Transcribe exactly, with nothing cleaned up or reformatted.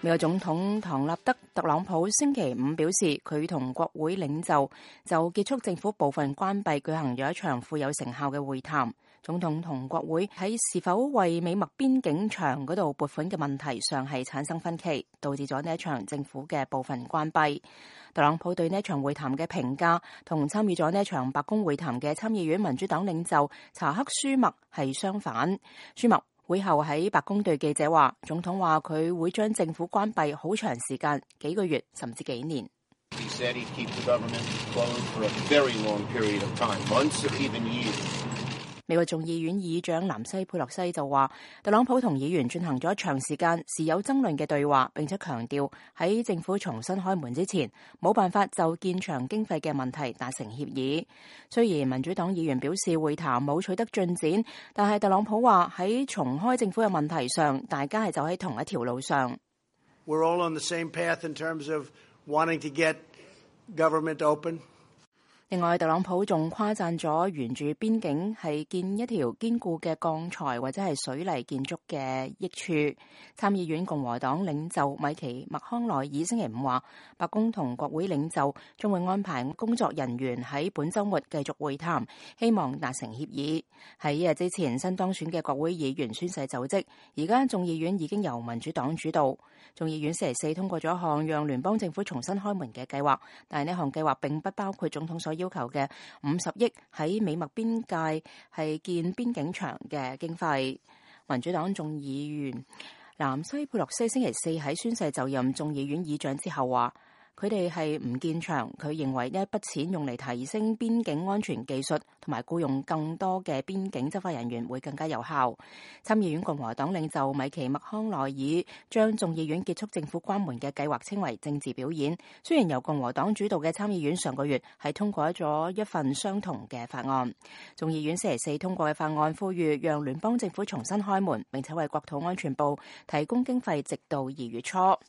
美國總統唐納德特朗普星期五表示，佢同國會領袖就結束政府部分關閉舉行咗一場富有成效嘅會談。總統同國會喺是否為美墨邊境牆嗰度撥款嘅問題上係產生分歧，導致咗呢一場政府嘅部分關閉。特朗普對呢一場會談嘅評價同參與咗呢一場白宮會談嘅參議院民主黨領袖查克舒默係相反。舒默會後喺白宮對記者話，總統話佢會將政府關閉好長時間，幾個月甚至幾年。 He said he'd keep the government closed for a very long period of time, months or even years. 美國眾議院議長南希佩洛西就話，特朗普同議員進行咗長時間時有爭論嘅對話，並且強調喺政府重新開門之前，冇辦法就建牆經費嘅問題達成協議。雖然民主黨議員表示會談冇取得進展，但係特朗普話喺重開政府嘅問題上，大家係走喺同一條路上。 We're all on the same path in terms of wanting to get government open. 另外，特朗普仲誇讚咗沿住邊境係建一條堅固嘅鋼材或者係水泥建築嘅益處。參議院共和黨領袖米奇麥康奈爾星期五話，白宮同國會領袖將會安排工作人員喺本週末繼續會談，希望達成協議。喺一日之前，新當選嘅國會議員宣誓就職，而家眾議院已經由民主黨主導。眾議院星期四通過咗一項讓聯邦政府重新開門嘅計劃，但係呢項計劃並不包括總統所要求嘅五十億喺美墨邊界係建邊境牆嘅經費。民主黨眾議員南希佩洛西星期四喺宣誓就任眾議院議長之後話，佢哋係唔建牆，佢認為呢一筆錢用嚟提升邊境安全技術同埋僱用更多嘅邊境執法人員會更加有效。參議院共和黨領袖米奇麥康奈爾將眾議院結束政府關門嘅計劃稱為政治表演。雖然由共和黨主導嘅參議院上個月係通過咗一份相同嘅法案，眾議院星期四通過嘅法案呼籲讓聯邦政府重新開門，並且為國土安全部提供經費，直到二月初。